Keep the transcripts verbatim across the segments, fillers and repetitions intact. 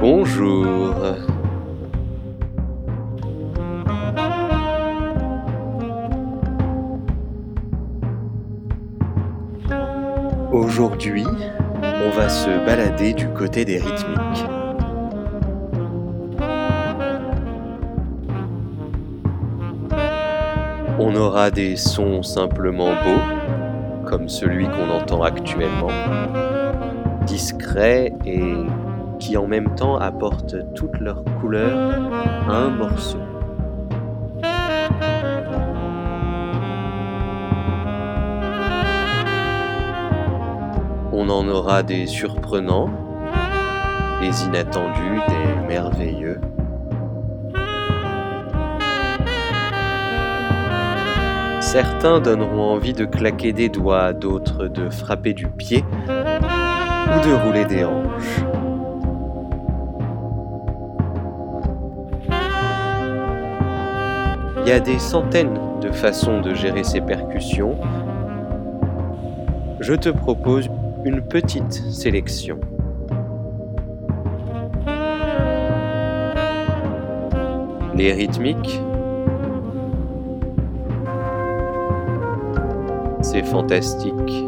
Bonjour. Aujourd'hui, on va se balader du côté des rythmiques. On aura des sons simplement beaux, comme celui qu'on entend actuellement, discrets et qui en même temps apportent toutes leurs couleurs à un morceau. On en aura des surprenants, des inattendus, des merveilleux. Certains donneront envie de claquer des doigts, d'autres de frapper du pied ou de rouler des hanches. Il y a des centaines de façons de gérer ces percussions. Je te propose une petite sélection. Les rythmiques, c'est fantastique.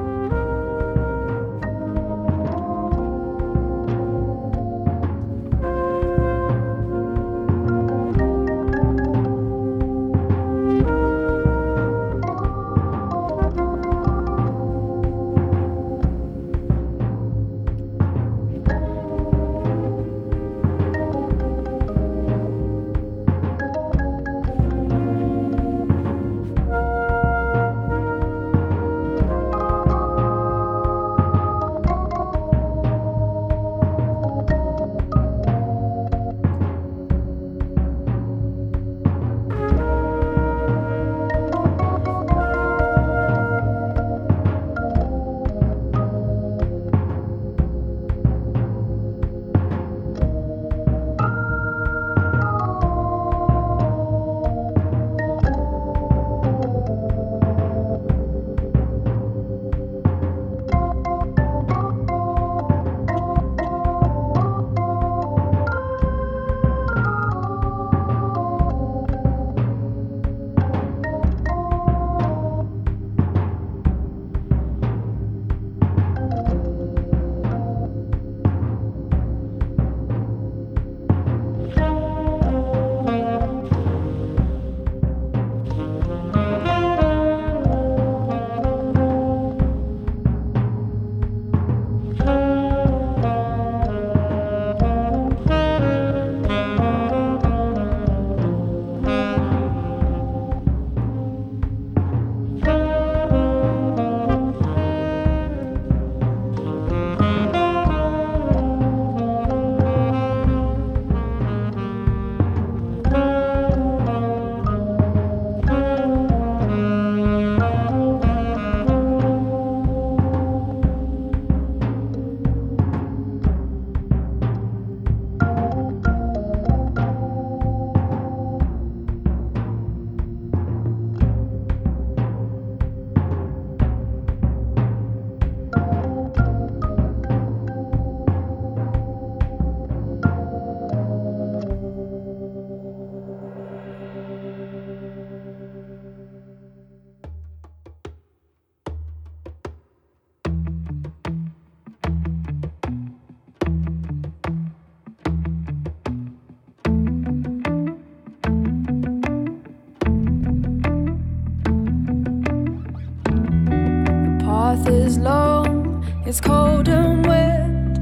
Is long, it's cold and wet.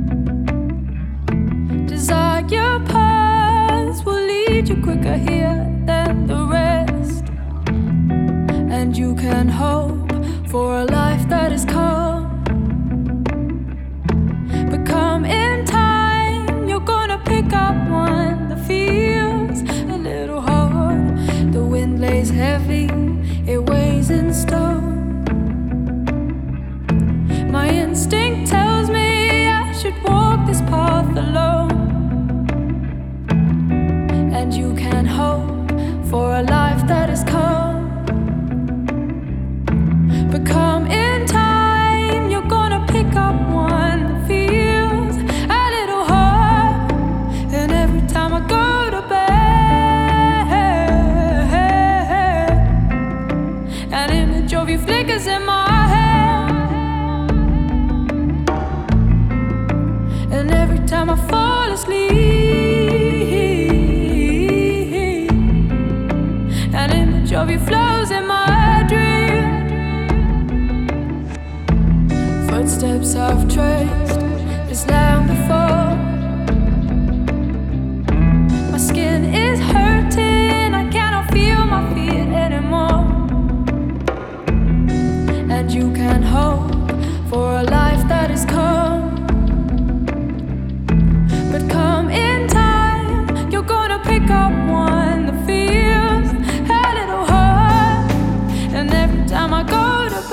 Desire paths will lead you quicker here than the rest. And you can hope for a life that is calm. But come in time, you're gonna pick up one that feels a little hard. The wind lays heavy, it weighs in stone. My instinct tells me I should walk this path alone. And you can hope for a life that is calm. But come in time, you're gonna pick up one that feels a little hard. An image of you flickers in my head, and every time I fall asleep, an image of you flows in my dream. Footsteps I've traced this land before. My skin is hurting, I cannot feel my feet anymore. And you can hope for a life that is calm, but come in time, you're gonna pick up one that feels a little hard. And every time I go to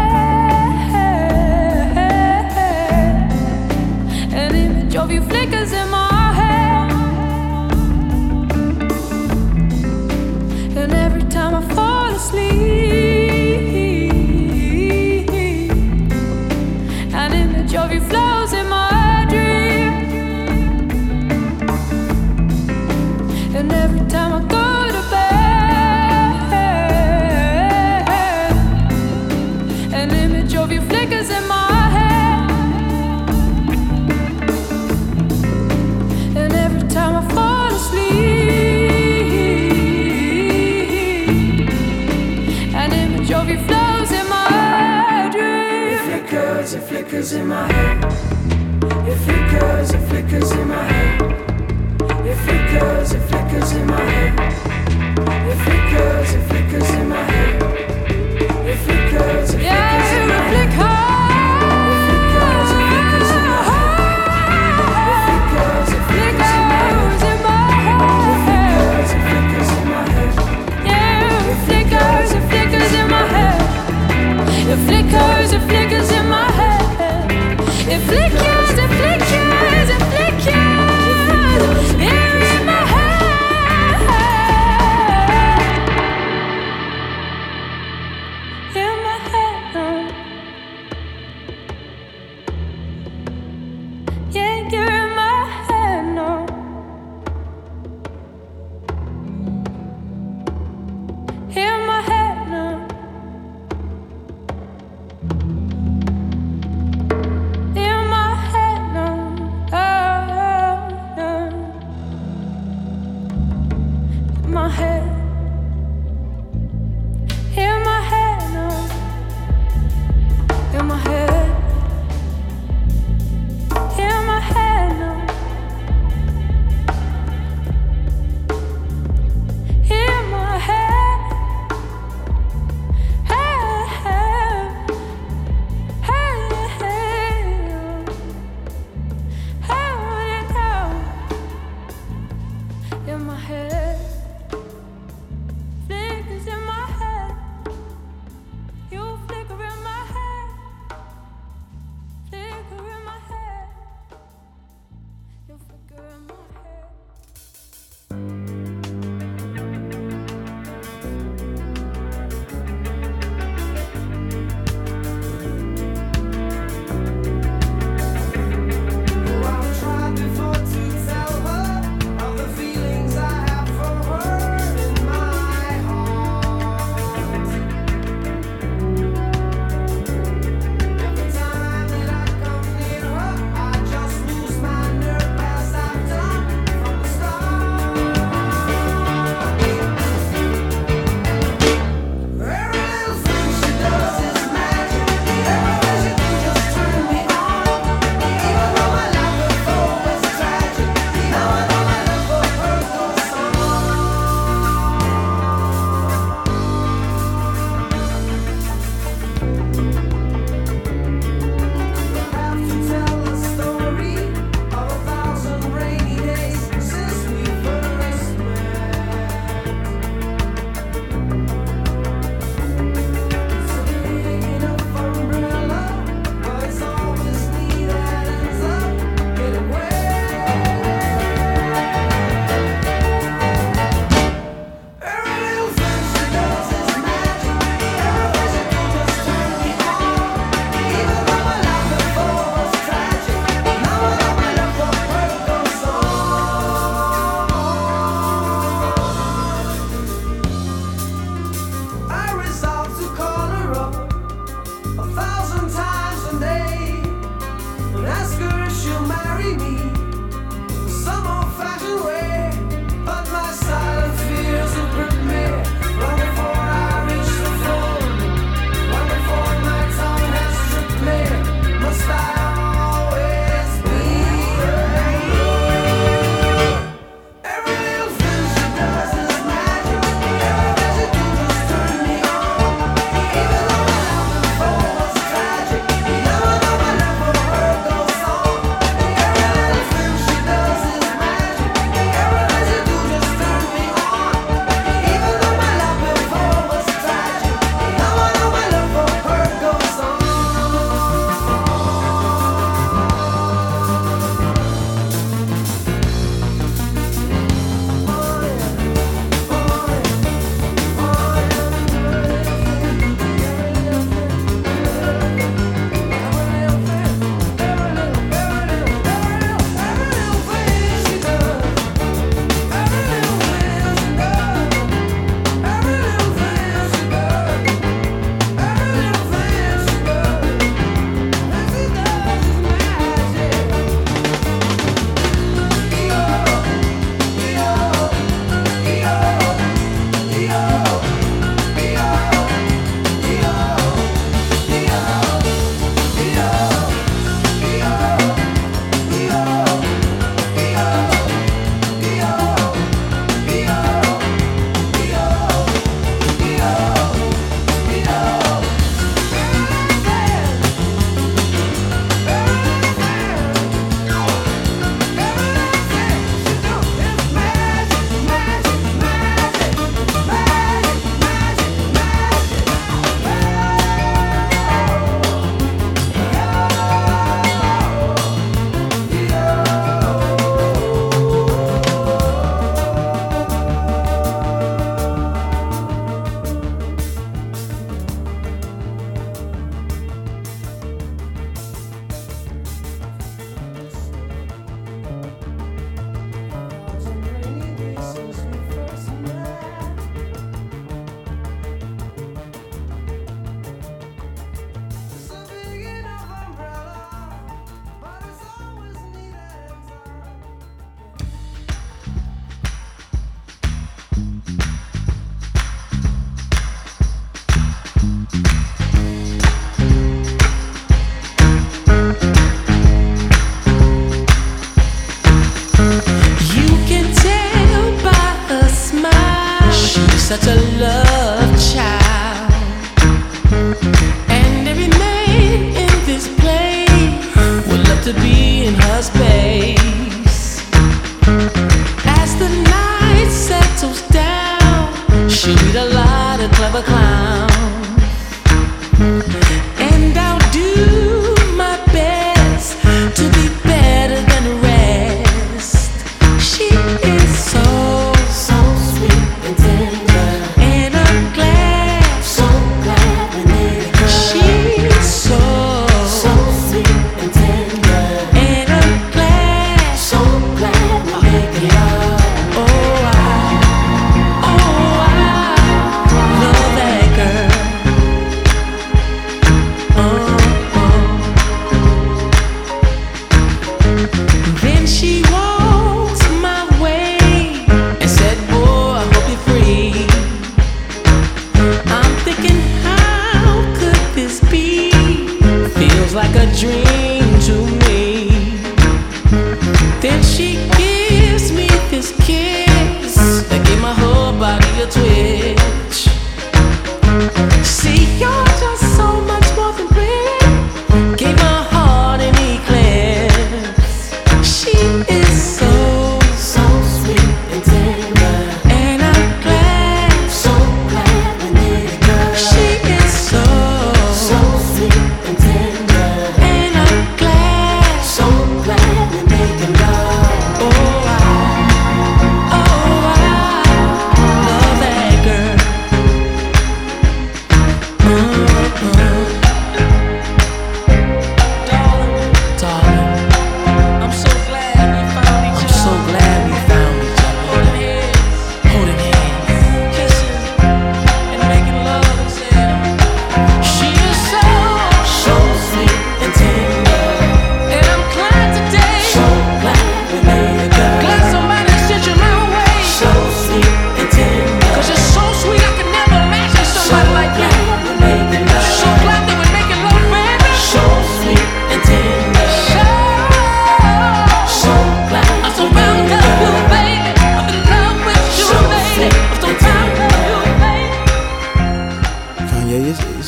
bed, an image of you flickers in my head, and every time I fall asleep, an image of you flows in my dream. And every time I go to bed, an image of you flickers in my head, and every time I fall asleep, an image of you flows in my dream. It flickers, it flickers in my head. It flickers, it flickers in my head. It flickers, it flickers in my head. It flickers, it flickers in my head. It flickers, it flickers in my head. It flickers, it flickers in my head. It flickers, it flickers in my head. It flickers, it flickers in my head. Yeah, it flickers, it flickers in my head. It flickers, it flickers in my head. It flickers, it flickers, it flickers. Here in my head.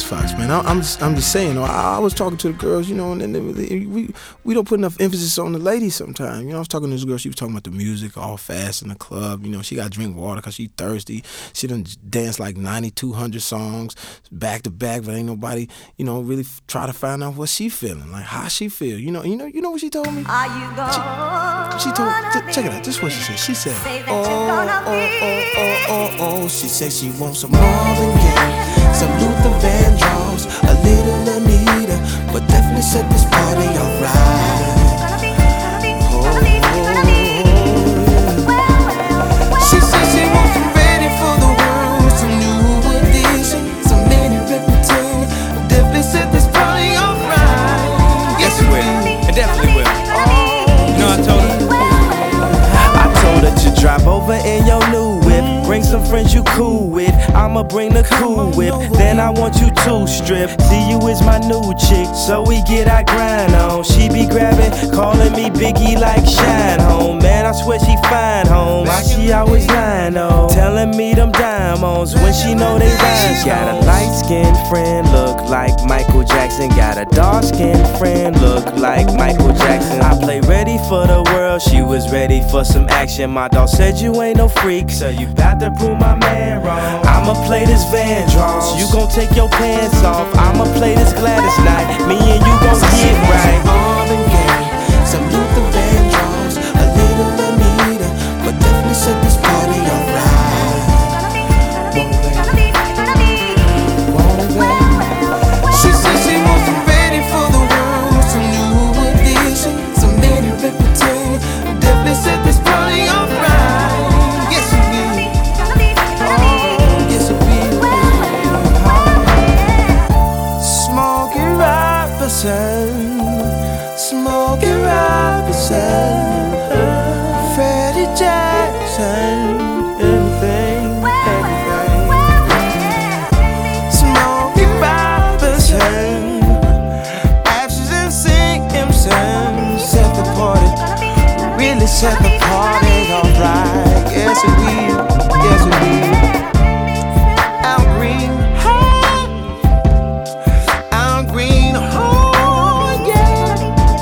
Fox, man. I, I'm just, I'm just saying. You know, I, I was talking to the girls, you know, and then they, they, we we don't put enough emphasis on the ladies sometimes. You know, I was talking to this girl. She was talking about the music, all fast in the club. You know, she got to drink water because she thirsty. She done danced like ninety-two hundred songs back to back, but ain't nobody, you know, really f- try to find out what she feeling, like how she feel. You know, you know, you know what she told me? Are you gonna She, she told. T- check it out. This is what she said. She said, oh, oh, oh, oh, oh, oh. She said she wants some Marvin Gaye, some Luther Vandross, a little Anita, but definitely set this party alright. Oh, she said she wants some ready for the world, some new edition, some mini repertoire, definitely set this party alright. Yes, it will. It definitely will. You know, I told her. I told her to drive over in your new whip. Bring some friends you cool with. I'ma bring the cool whip. Then I want you to strip. See you is my new chick, so we get our grind on. She be grabbing, calling me Biggie like Shine Home. Man, I swear she fine home. Why she always lying on? Telling me them diamonds when she know they rhyme. She got a light skinned friend, look like Michael Jackson. Got a dark skinned friend, look like Michael Jackson. I play ready for the world, she was ready for some action. My dog said you ain't no freak, so you got to prove my man wrong. I'ma play this Vandross, you gon' take your pants off. I'ma play this Gladys Knight, me and you gon' get right. Marvin Gaye, some Luther Vandross, a little Anita, but definitely set this party alright. She said she wants some ready for the world, some new edition, some mini repertoire, definitely set this party alright. Yes, it will. Oh, yes, it will. Smokey Robinson, Smokey Robinson, Freddie Jackson, everything, everything. Smokey Robinson, Ashes and Simpson, set the party, really set the party alright. Yes, it will, yes, it will. Al Green, Al Green, oh yeah.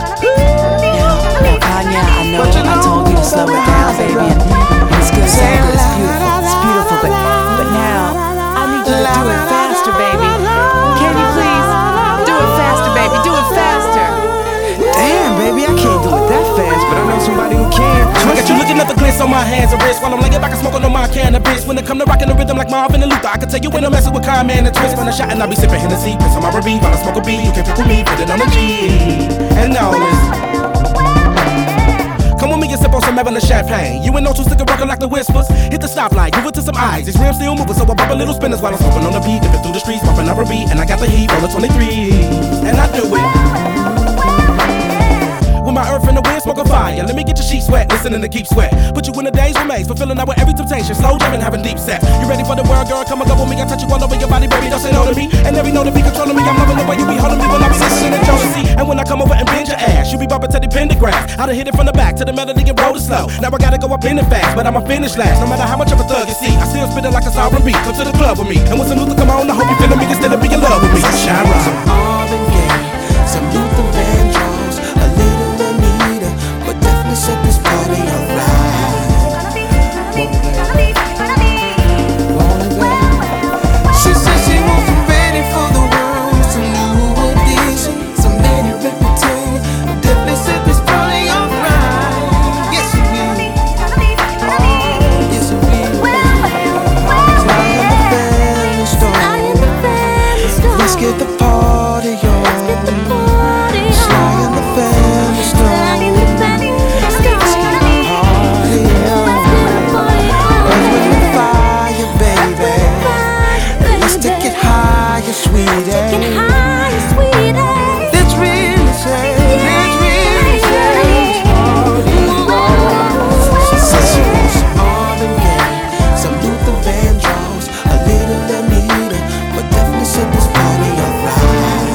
Now, Kanye, I know I told you to slow it down, baby, and it's good, so good, it's beautiful, it's beautiful, but, but now, I need you to do it faster, baby. Can you please do it faster, baby, do it faster. Damn, baby, I can't do it that fast, but I know somebody who can. I got you looking at the glitz on my hands and wrists while I'm laying back and smoking on my cannabis. When it come to rocking the rhythm like Marvin and Luther, I can tell you when I'm messing with Kanye and the twist. When I shot and I be sipping Hennessy, piss on my R B while I smoke a B. You can pick with me, put it on the G. And now it's come with me and sip on some Evelyn champagne. You ain't no two sticker rockin' like the whispers. Hit the stoplight, give it to some eyes. These rims still moving, so I pop a little spinners while I'm smoking on the beat. Dipping through the streets, popping up a beat, and I got the heat, roll a twenty-three, and I do it. With my earth in the wind, smoking fire. Let me get your sheets wet, listening to Keep Sweat. Put you in the days remains, fulfilling out with every temptation. Slow jamming, having deep sex. You ready for the world, girl? Come and go with me. I touch you all over your body, baby. Don't say no to me. And every note to be controlling me. I'm loving the way you be holding me when I be listening to Jodeci. And when I come over and bend your ass, you be bumping to the pentagram. I done hit it from the back to the melody and roll it slow. Now I gotta go up in it fast, but I'ma finish last. No matter how much of a thug you see, I still spit it like a sovereign beat. Come to the club with me, and when some Luther come on, I hope you feeling me. Instead of being in love with me, shine right. Some Marvin Gaye, some Luther Vandross, a little Anita, but definitely set this party alright. She said she wants some ready for the world, some new edition, some mini repertoire, definitely set this party alright. Yes, it will. Oh, yes, it will. Fly in the family stone. Let's get the party on. Fly in the family stone. Let's get the party on. Earth, wind, and fire, baby. Let's take it higher, sweetie. Let's really say, let's really say, party on. She said she wants some Marvin Gaye, some Luther Vandross, a little Anita, but definitely set this party alright.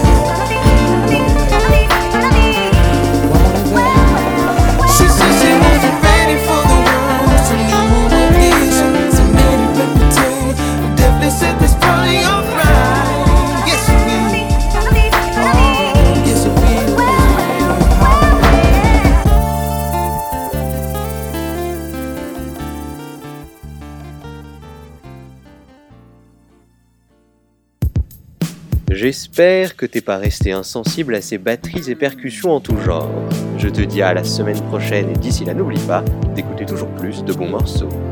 She said she wasn't ready for the world, some new edition, some mini repertoire, definitely set this party alright. Yes, we J'espère que t'es pas resté insensible à ces batteries et percussions en tout genre. Je te dis à la semaine prochaine et d'ici là n'oublie pas d'écouter toujours plus de bons morceaux.